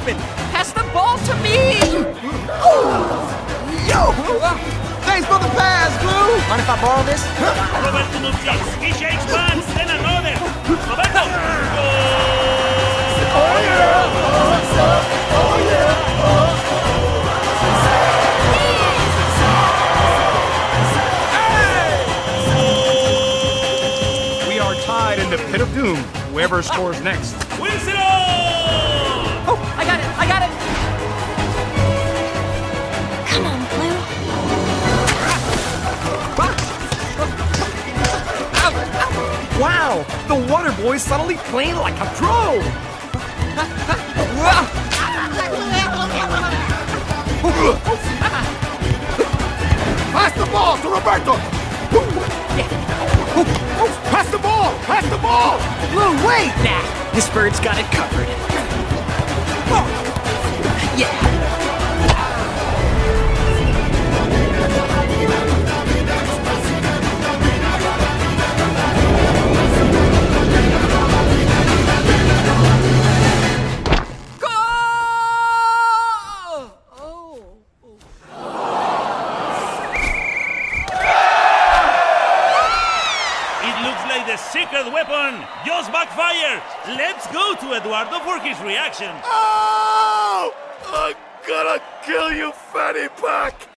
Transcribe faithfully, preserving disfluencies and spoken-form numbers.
happen? Pass the ball to me! Yo! Thanks for the pass, Blue! Mind if I borrow this? Roberto moves six. He shakes once, then another. Roberto! Oh, yeah! Oh, yeah! Hey! We are tied in the pit of doom. Whoever scores next. Whistle! Oh, I got it! I got it! Come on, Blue. Wow! The water boy's suddenly playing like a pro! Pass the ball to Roberto! Pass the ball! Pass the ball! Blue, wait! Nah, this bird's got it covered. Yeah. The secret weapon just backfired. Let's go to Eduardo for his reaction. Oh! I'm gonna kill you, Fanny Pack!